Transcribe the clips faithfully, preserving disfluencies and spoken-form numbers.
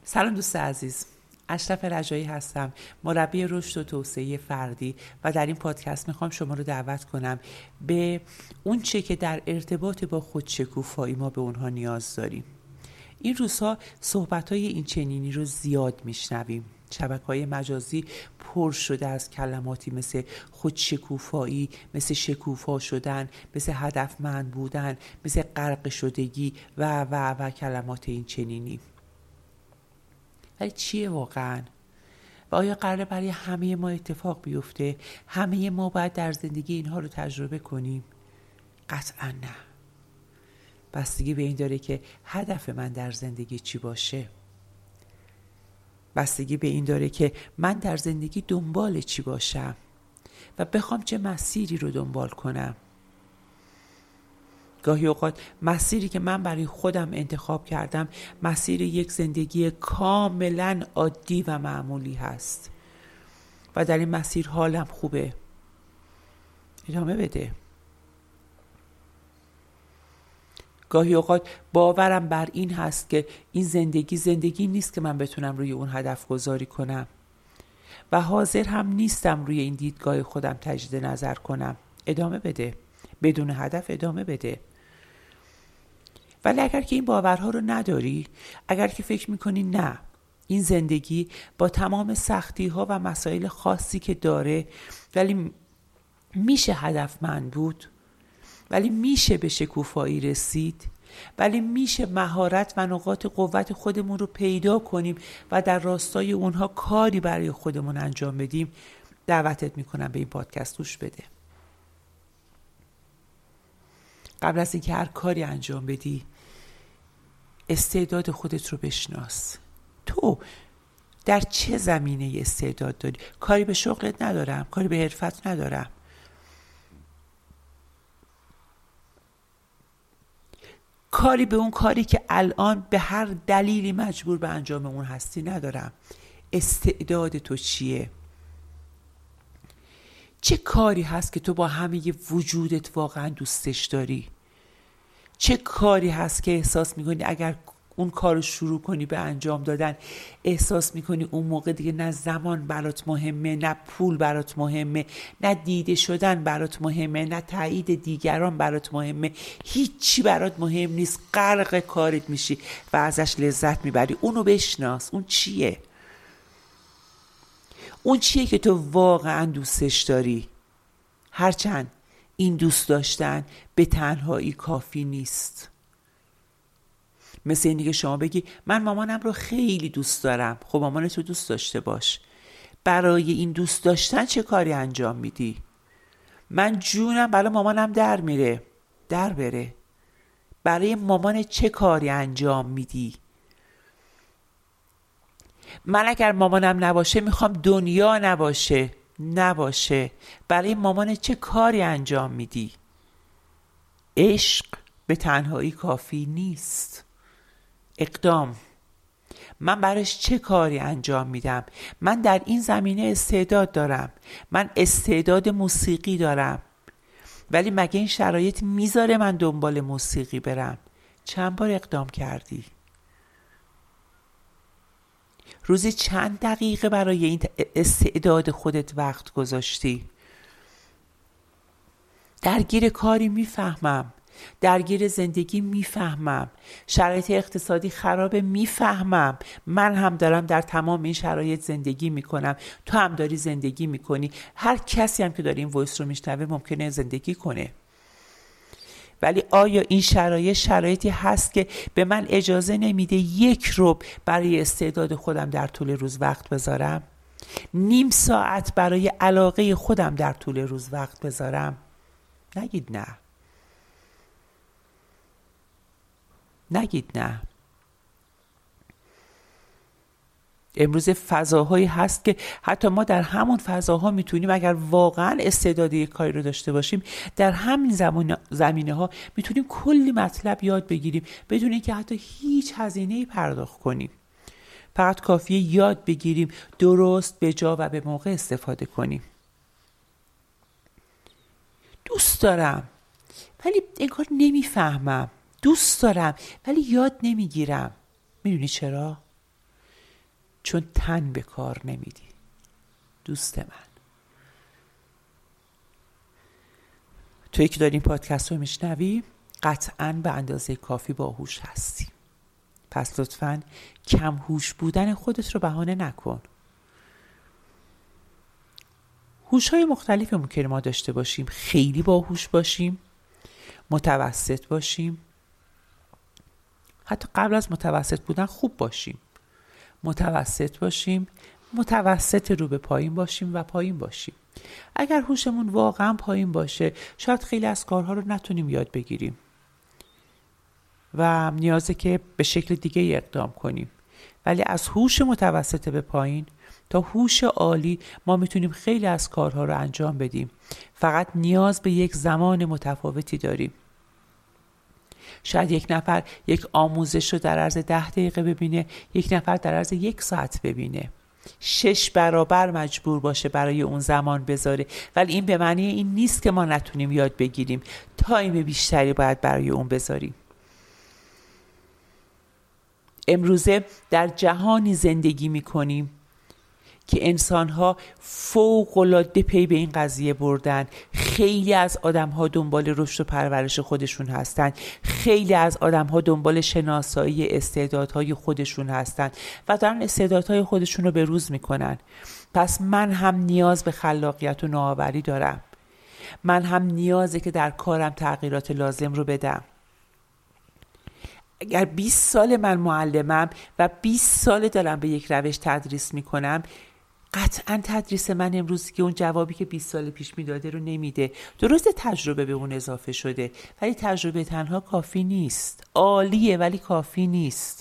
سلام دوست عزیز، اشرف رجایی هستم، مربی رشد و توسعه فردی و در این پادکست میخوام شما رو دعوت کنم به اون چه که در ارتباط با خودشکوفایی ما به اونها نیاز داریم. این روزها صحبت‌های این چنینی رو زیاد میشنویم. شبکه‌های مجازی پر شده از کلماتی مثل خودشکوفایی، مثل شکوفا شدن، مثل هدفمند بودن، مثل غرق شدگی و و و کلمات این چنینی. ولی چیه واقعاً؟ و آیا قراره برای همه ما اتفاق بیفته؟ همه ما باید در زندگی اینها رو تجربه کنیم؟ قطعاً نه. بستگی به این داره که هدف من در زندگی چی باشه. بستگی به این داره که من در زندگی دنبال چی باشم و بخوام چه مسیری رو دنبال کنم. گاهی اوقات مسیری که من برای خودم انتخاب کردم مسیر یک زندگی کاملا عادی و معمولی هست و در این مسیر حالم خوبه. ادامه بده. گاهی اوقات باورم بر این هست که این زندگی زندگی نیست که من بتونم روی اون هدف گذاری کنم و حاضر هم نیستم روی این دیدگاه خودم تجدید نظر کنم. ادامه بده. بدون هدف ادامه بده. ولی اگر که این باورها رو نداری، اگر که فکر میکنی نه، این زندگی با تمام سختی ها و مسائل خاصی که داره ولی میشه هدفمند بود، ولی میشه به شکوفایی رسید، ولی میشه مهارت و نقاط قوت خودمون رو پیدا کنیم و در راستای اونها کاری برای خودمون انجام بدیم، دعوتت میکنم به این پادکست گوش بده. قبل از اینکه هر کاری انجام بدی، استعداد خودت رو بشناس. تو در چه زمینه استعداد داری؟ کاری به شغلت ندارم، کاری به حرفت ندارم. کاری به اون کاری که الان به هر دلیلی مجبور به انجام اون هستی ندارم. استعداد تو چیه؟ چه کاری هست که تو با همه وجودت واقعا دوستش داری؟ چه کاری هست که احساس میکنی اگر اون کارو شروع کنی به انجام دادن، احساس میکنی اون موقع دیگه نه زمان برات مهمه، نه پول برات مهمه، نه دیده شدن برات مهمه، نه تایید دیگران برات مهمه، هیچی برات مهم نیست، غرق کارت میشی و ازش لذت میبری. اونو بشناس. اون چیه؟ اون چیه که تو واقعا دوستش داری؟ هرچند این دوست داشتن به تنهایی کافی نیست. مثل اینی که شما بگی من مامانم رو خیلی دوست دارم. خب مامانت رو دوست داشته باش. برای این دوست داشتن چه کاری انجام میدی؟ من جونم برای مامانم در میره. در بره. برای مامان چه کاری انجام میدی؟ من اگر مامانم نباشه میخوام دنیا نباشه. نباشه. برای مامان چه کاری انجام میدی؟ عشق به تنهایی کافی نیست. اقدام. من براش چه کاری انجام میدم؟ من در این زمینه استعداد دارم. من استعداد موسیقی دارم. ولی مگه این شرایط میذاره من دنبال موسیقی برم؟ چند بار اقدام کردی؟ روزی چند دقیقه برای این استعداد خودت وقت گذاشتی؟ درگیر کاری میفهمم، درگیر زندگی میفهمم، شرایط اقتصادی خرابه میفهمم، من هم دارم در تمام این شرایط زندگی میکنم، تو هم داری زندگی میکنی، هر کسی هم که داره این وایس رو میشنوه ممکنه زندگی کنه. ولی آیا این شرایط شرایطی هست که به من اجازه نمیده یک ربع برای استعداد خودم در طول روز وقت بذارم؟ نیم ساعت برای علاقه خودم در طول روز وقت بذارم؟ نگید نه. نگید نه. امروز فضاهایی هست که حتی ما در همون فضاها میتونیم اگر واقعا استعداد یک کاری رو داشته باشیم در همین زمینه ها میتونیم کلی مطلب یاد بگیریم بدون اینکه حتی هیچ هزینه‌ای پرداخت کنیم. فقط کافیه یاد بگیریم، درست، به جا و به موقع استفاده کنیم. دوست دارم ولی انگار نمیفهمم. دوست دارم ولی یاد نمیگیرم. میدونی چرا؟ چون تن به کار نمیدی. دوست من، توی که داری این پادکست رو میشنوی قطعاً به اندازه کافی باهوش هستی. پس لطفاً کم هوش بودن خودت رو بهانه نکن. هوش‌های مختلفی ممکنه ما داشته باشیم. خیلی باهوش باشیم، متوسط باشیم، حتی قبل از متوسط بودن خوب باشیم، متوسط باشیم، متوسط رو به پایین باشیم و پایین باشیم. اگر هوشمون واقعا پایین باشه شاید خیلی از کارها رو نتونیم یاد بگیریم و نیازه که به شکل دیگه اقدام کنیم. ولی از هوش متوسط به پایین تا هوش عالی ما میتونیم خیلی از کارها رو انجام بدیم. فقط نیاز به یک زمان متفاوتی داریم. شاید یک نفر یک آموزش رو در عرض ده دقیقه ببینه، یک نفر در عرض یک ساعت ببینه، شش برابر مجبور باشه برای اون زمان بذاره. ولی این به معنی این نیست که ما نتونیم یاد بگیریم. تایم بیشتری باید برای اون بذاریم. امروزه در جهانی زندگی میکنیم که انسان‌ها فوق‌العاده پی به این قضیه بردن. خیلی از آدم‌ها دنبال رشد و پرورش خودشون هستن. خیلی از آدم‌ها دنبال شناسایی استعدادهای خودشون هستن و دارن استعدادهای خودشون رو به روز میکنن. پس من هم نیاز به خلاقیت و نوآوری دارم. من هم نیازه که در کارم تغییرات لازم رو بدم. اگر بیست سال من معلمم و بیست سال دارم به یک روش تدریس میکنم، قطعا تدریس من امروز که اون جوابی که بیست سال پیش میداده رو نمیده. درسته تجربه به اون اضافه شده، ولی تجربه تنها کافی نیست. عالیه ولی کافی نیست.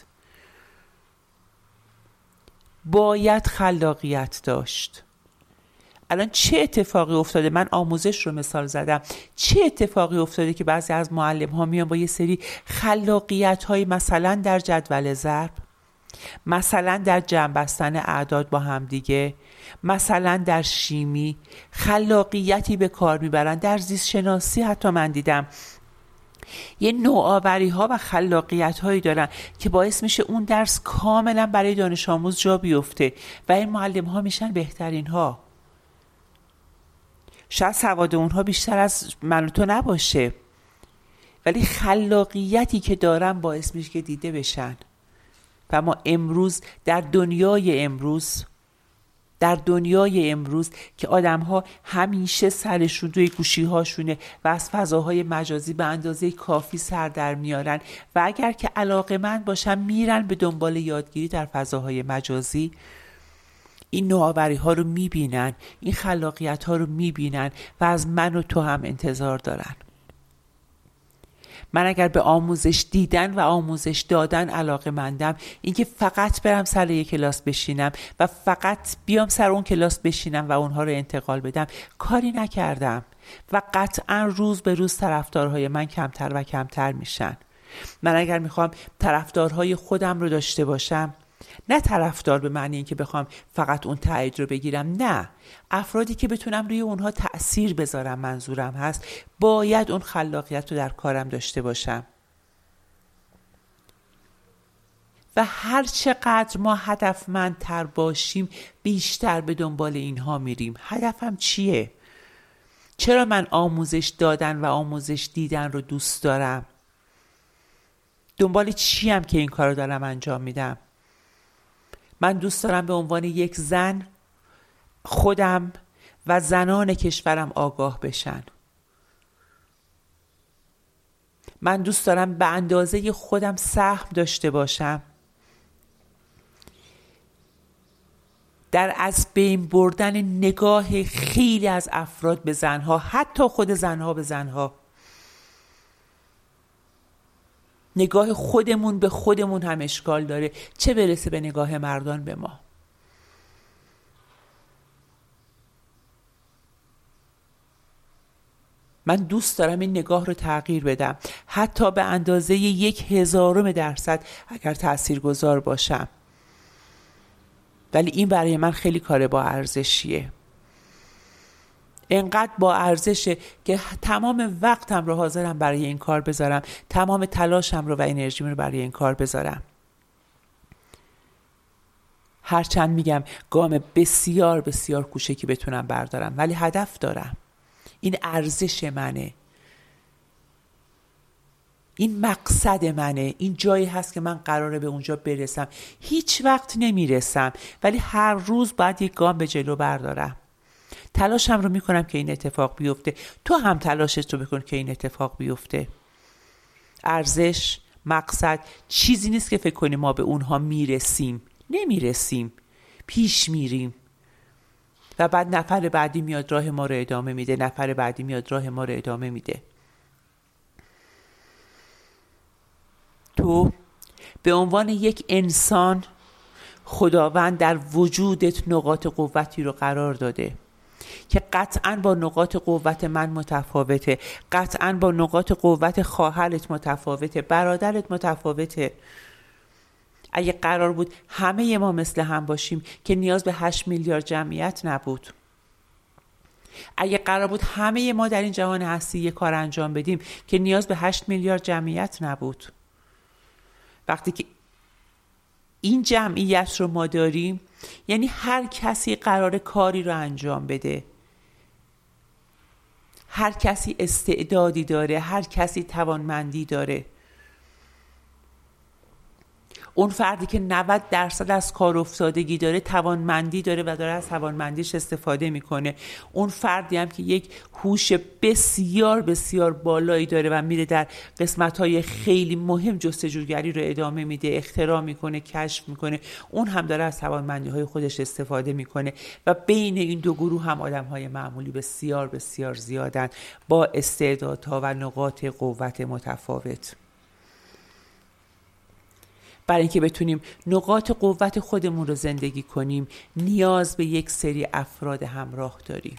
باید خلاقیت داشت. الان چه اتفاقی افتاده؟ من آموزش رو مثال زدم. چه اتفاقی افتاده که بعضی از معلم ها میان با یه سری خلاقیت های مثلا در جدول ضرب، مثلا در جمع بستن اعداد با هم دیگه، مثلا در شیمی خلاقیتی به کار میبرن. در زیست شناسی حتی من دیدم یه نوآوری ها و خلاقیت هایی دارن که باعث میشه اون درس کاملا برای دانش آموز جا بیفته و این معلم ها میشن بهترین ها. شاید سواد اونها بیشتر از من و تو نباشه، ولی خلاقیتی که دارن باعث میشه که دیده بشن. و ما امروز در دنیای امروز در دنیای امروز که آدم ها همیشه سرشون توی گوشی هاشونه و از فضاهای مجازی به اندازه کافی سر در میارن و اگر که علاقه‌مند باشن میرن به دنبال یادگیری در فضاهای مجازی، این نوآوری ها رو میبینن، این خلاقیت ها رو میبینن و از من و تو هم انتظار دارن. من اگر به آموزش دیدن و آموزش دادن علاقه‌مندم، اینکه فقط برم سر یک کلاس بشینم و فقط بیام سر اون کلاس بشینم و اونها رو انتقال بدم، کاری نکردم و قطعا روز به روز طرفدارهای من کمتر و کمتر میشن. من اگر میخوام طرفدارهای خودم رو داشته باشم، نه طرفدار به معنی اینکه بخوام فقط اون تایید رو بگیرم، نه، افرادی که بتونم روی اونها تأثیر بذارم منظورم هست، باید اون خلاقیت رو در کارم داشته باشم. و هر چقدر ما هدفمندتر باشیم بیشتر به دنبال اینها میریم. هدفم چیه؟ چرا من آموزش دادن و آموزش دیدن رو دوست دارم؟ دنبال چیم که این کار رو دارم انجام میدم؟ من دوست دارم به عنوان یک زن خودم و زنان کشورم آگاه بشن. من دوست دارم به اندازه خودم سهم داشته باشم در از بین بردن نگاه خیلی از افراد به زنها، حتی خود زنها به زنها. نگاه خودمون به خودمون هم اشکال داره، چه برسه به نگاه مردان به ما. من دوست دارم این نگاه رو تغییر بدم، حتی به اندازه یک هزارم درصد اگر تاثیرگذار باشم. ولی این برای من خیلی کار با ارزشیه. اینقدر با ارزشه که تمام وقتم رو حاضرم برای این کار بذارم، تمام تلاشم رو و انرژیم رو برای این کار بذارم. هرچند میگم گام بسیار بسیار کوچکی بتونم بردارم، ولی هدف دارم. این ارزش منه، این مقصد منه، این جایی هست که من قراره به اونجا برسم. هیچ وقت نمیرسم، ولی هر روز باید یک گام به جلو بردارم. تلاشم رو میکنم که این اتفاق بیفته. تو هم تلاشت رو بکن که این اتفاق بیفته. ارزش، مقصد چیزی نیست که فکر کنیم ما به اونها میرسیم. نمیرسیم، پیش میریم و بعد نفر بعدی میاد راه ما رو ادامه میده، نفر بعدی میاد راه ما رو ادامه میده. تو به عنوان یک انسان، خداوند در وجودت نقاط قوتی رو قرار داده که قطعاً با نقاط قوت من متفاوته، قطعاً با نقاط قوت خواهرت متفاوته، برادرت متفاوته. اگه قرار بود همه ما مثل هم باشیم که نیاز به هشت میلیارد جمعیت نبود. اگه قرار بود همه ما در این جهان هستی یک کار انجام بدیم که نیاز به هشت میلیارد جمعیت نبود. وقتی که این جمعیت رو ما داریم، یعنی هر کسی قرار کاری رو انجام بده، هر کسی استعدادی داره، هر کسی توانمندی داره. اون فردی که نود درصد از کار افتادگی داره، توانمندی داره و داره از توانمندیش استفاده میکنه. اون فردی هم که یک هوش بسیار بسیار بالایی داره و میره در قسمت‌های خیلی مهم جستجوگری رو ادامه میده، اختراع میکنه، کشف میکنه، اون هم داره از توانمندی‌های خودش استفاده میکنه. و بین این دو گروه هم آدم‌های معمولی بسیار بسیار زیادن با استعدادها و نقاط قوت متفاوت. برای اینکه بتونیم نقاط قوت خودمون رو زندگی کنیم، نیاز به یک سری افراد همراه داریم.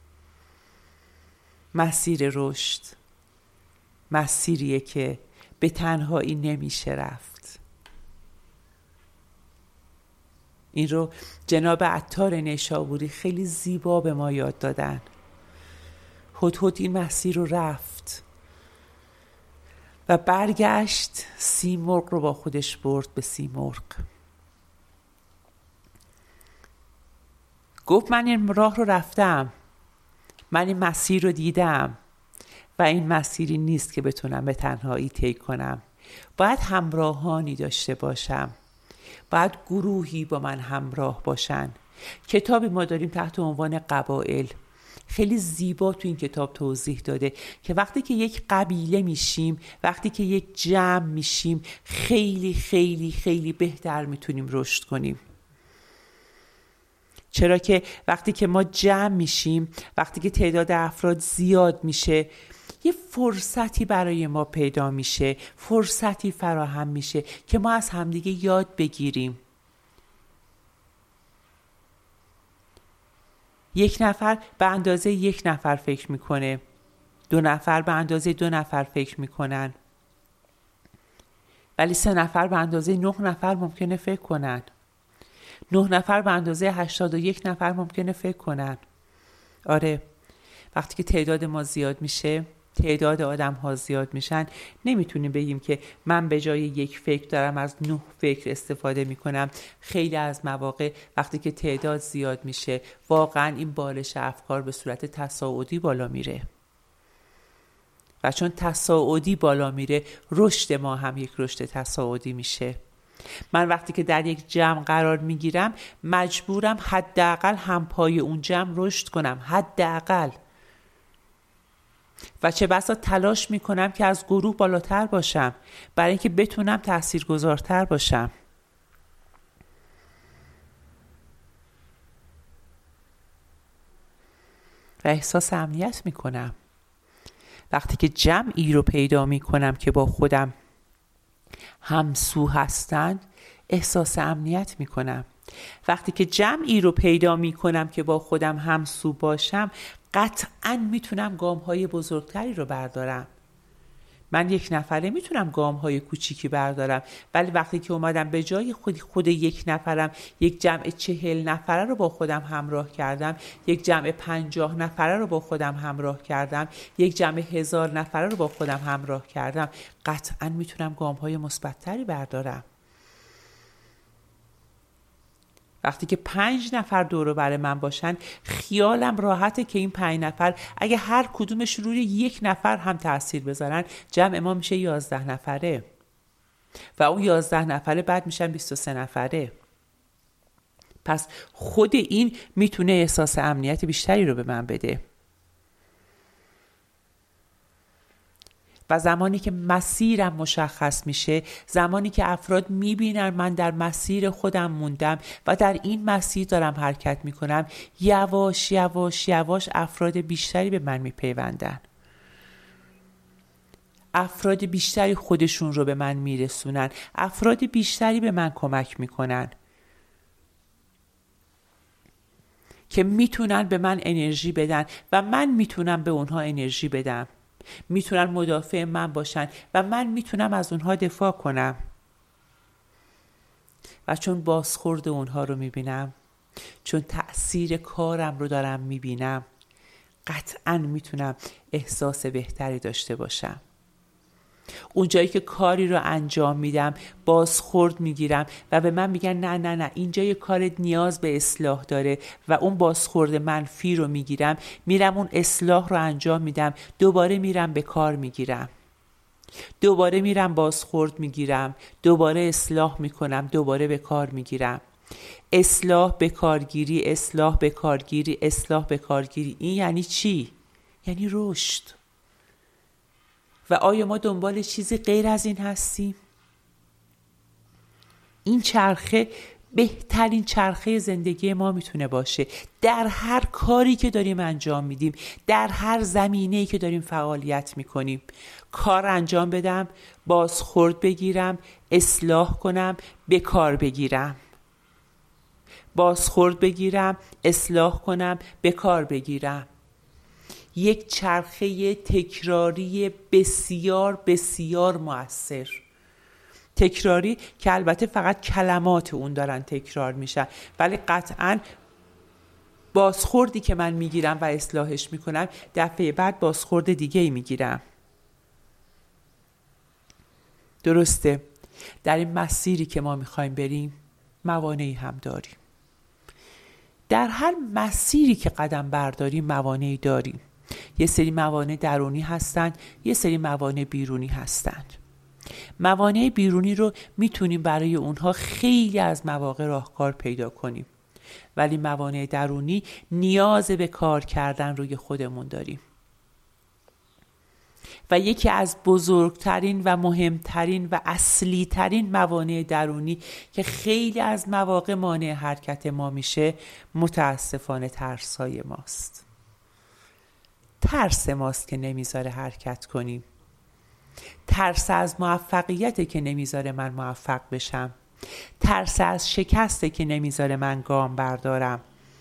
مسیر رشد مسیریه که به تنهایی نمیشه رفت. این رو جناب عطار نیشابوری خیلی زیبا به ما یاد دادن. هدهد این مسیر رو رفت و برگشت، سیمرغ رو با خودش برد به سیمرغ. گفت من این راه رو رفتم، من این مسیر رو دیدم و این مسیری نیست که بتونم به تنهایی طی کنم. باید همراهانی داشته باشم، باید گروهی با من همراه باشن. کتابی ما داریم تحت عنوان قبایل، خیلی زیبا تو این کتاب توضیح داده که وقتی که یک قبیله میشیم، وقتی که یک جمع میشیم، خیلی خیلی خیلی بهتر میتونیم رشد کنیم. چرا که وقتی که ما جمع میشیم، وقتی که تعداد افراد زیاد میشه، یه فرصتی برای ما پیدا میشه، فرصتی فراهم میشه که ما از همدیگه یاد بگیریم. یک نفر به اندازه یک نفر فکر میکنه، دو نفر به اندازه دو نفر فکر میکنن، ولی سه نفر به اندازه نه نفر ممکنه فکر کنن، نه نفر به اندازه هشتاد و یک نفر ممکنه فکر کنن. آره، وقتی که تعداد ما زیاد میشه، تعداد آدم ها زیاد میشن، نمیتونیم بگیم که من به جای یک فکر دارم از نه فکر استفاده میکنم. خیلی از مواقع وقتی که تعداد زیاد میشه، واقعا این بالش افکار به صورت تصاعدی بالا میره و چون تصاعدی بالا میره، رشد ما هم یک رشد تصاعدی میشه. من وقتی که در یک جمع قرار میگیرم، مجبورم حداقل همپای اون جمع رشد کنم، حداقل. و چه بسا تلاش میکنم که از گروه بالاتر باشم برای اینکه بتونم تاثیرگذارتر باشم. و احساس امنیت میکنم وقتی که جمعی رو پیدا میکنم که با خودم همسو هستن. احساس امنیت میکنم وقتی که جمعی رو پیدا میکنم که با خودم همسو باشم. قطعاً میتونم گام‌های بزرگتری رو بردارم. من یک نفره میتونم گام‌های کوچیکی بردارم، ولی وقتی که اومدم به جای خود خود یک نفرم، یک جمع چهل نفره رو با خودم همراه کردم، یک جمع پنجاه نفره رو با خودم همراه کردم، یک جمع هزار نفره رو با خودم همراه کردم، قطعاً میتونم گام‌های مثبت‌تری بردارم. وقتی که پنج نفر دور و بر من باشن، خیالم راحته که این پنج نفر اگه هر کدومش روی یک نفر هم تأثیر بذارن، جمع ما میشه یازده نفره و اون یازده نفره بعد میشن بیست و سه نفره. پس خود این میتونه احساس امنیت بیشتری رو به من بده. و زمانی که مسیرم مشخص میشه، زمانی که افراد میبینن من در مسیر خودم موندم و در این مسیر دارم حرکت میکنم، یواش یواش یواش افراد بیشتری به من میپیوندن. افراد بیشتری خودشون رو به من میرسونن. افراد بیشتری به من کمک میکنن که میتونن به من انرژی بدن و من میتونم به اونها انرژی بدم. میتونن مدافع من باشن و من میتونم از اونها دفاع کنم. و چون بازخورد اونها رو میبینم، چون تأثیر کارم رو دارم میبینم، قطعاً میتونم احساس بهتری داشته باشم. اون جایی که کاری رو انجام میدم، بازخورد میگیرم و به من میگن نه نه نه اینجا یه کارت نیاز به اصلاح داره و اون بازخورد منفی رو میگیرم، میرم اون اصلاح رو انجام میدم، دوباره میرم به کار میگیرم، دوباره میرم بازخورد میگیرم، دوباره اصلاح میکنم، دوباره به کار میگیرم. اصلاح به کارگیری، اصلاح به کارگیری، اصلاح به کارگیری. این یعنی چی؟ یعنی رشد. و آیا ما دنبال چیزی غیر از این هستیم؟ این چرخه بهترین چرخه زندگی ما میتونه باشه. در هر کاری که داریم انجام میدیم، در هر زمینه‌ای که داریم فعالیت میکنیم، کار انجام بدم، بازخورد بگیرم، اصلاح کنم، به کار بگیرم. بازخورد بگیرم، اصلاح کنم، به کار بگیرم. یک چرخه تکراری بسیار بسیار مؤثر. تکراری که البته فقط کلمات اون دارن تکرار میشن، ولی قطعاً بازخوردی که من میگیرم و اصلاحش میکنم، دفعه بعد بازخورد دیگه ای میگیرم. درسته، در این مسیری که ما میخوایم بریم موانعی هم داریم. در هر مسیری که قدم برداریم موانعی داریم. یه سری موانع درونی هستن، یه سری موانع بیرونی هستن. موانع بیرونی رو میتونیم برای اونها خیلی از مواقع راهکار پیدا کنیم، ولی موانع درونی نیاز به کار کردن روی خودمون داریم. و یکی از بزرگترین و مهمترین و اصلی ترین موانع درونی که خیلی از مواقع مانع حرکت ما میشه، متاسفانه ترس‌های ماست. ترس ماست که نمیذاره حرکت کنیم. ترس از موفقیت که نمیذاره من موفق بشم. ترس از شکسته که نمیذاره من گام بردارم.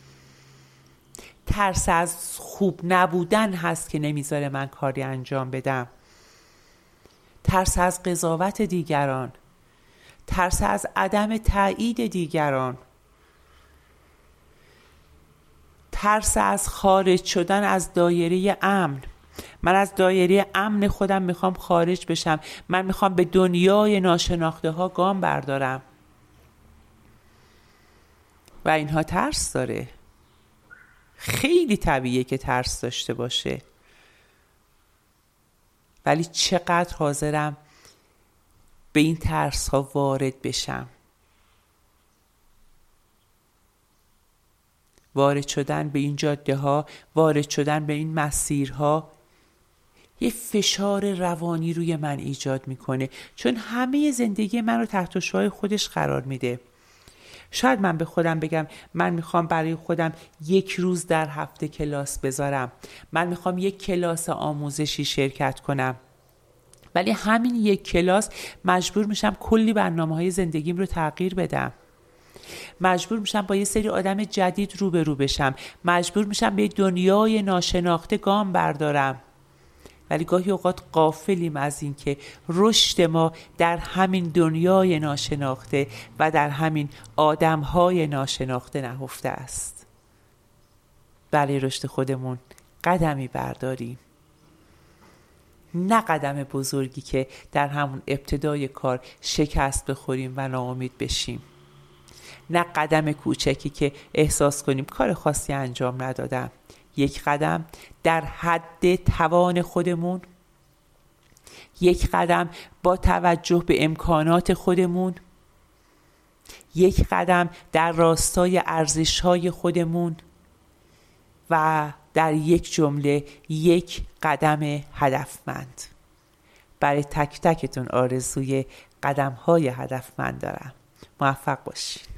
ترس از خوب نبودن هست که نمیذاره من کاری انجام بدم. ترس از قضاوت دیگران. ترس از عدم تایید دیگران. ترس از خارج شدن از دایره امن. من از دایره امن خودم میخوام خارج بشم. من میخوام به دنیای ناشناخته ها گام بردارم. و اینها ترس داره. خیلی طبیعیه که ترس داشته باشه. ولی چقدر حاضرم به این ترس ها وارد بشم. وارد شدن به این جاده ها، وارد شدن به این مسیرها یه فشار روانی روی من ایجاد میکنه، چون همه زندگی من رو تحت شعاع خودش قرار میده. شاید من به خودم بگم من میخوام برای خودم یک روز در هفته کلاس بذارم، من میخوام یک کلاس آموزشی شرکت کنم، ولی همین یک کلاس مجبور میشم کلی برنامه‌های زندگیم رو تغییر بدم. مجبور میشم با یه سری آدم جدید روبرو بشم. مجبور میشم به دنیای ناشناخته گام بردارم. ولی گاهی اوقات غافلیم از این که رشد ما در همین دنیای ناشناخته و در همین آدمهای ناشناخته نهفته است. برای رشد خودمون قدمی برداریم. نه قدم بزرگی که در همون ابتدای کار شکست بخوریم و ناامید بشیم. نه قدم کوچکی که احساس کنیم کار خاصی انجام ندادم. یک قدم در حد توان خودمون، یک قدم با توجه به امکانات خودمون، یک قدم در راستای ارزش‌های خودمون و در یک جمله یک قدم هدفمند. برای تک تکتون آرزوی قدم‌های هدفمند دارم. موفق باشید.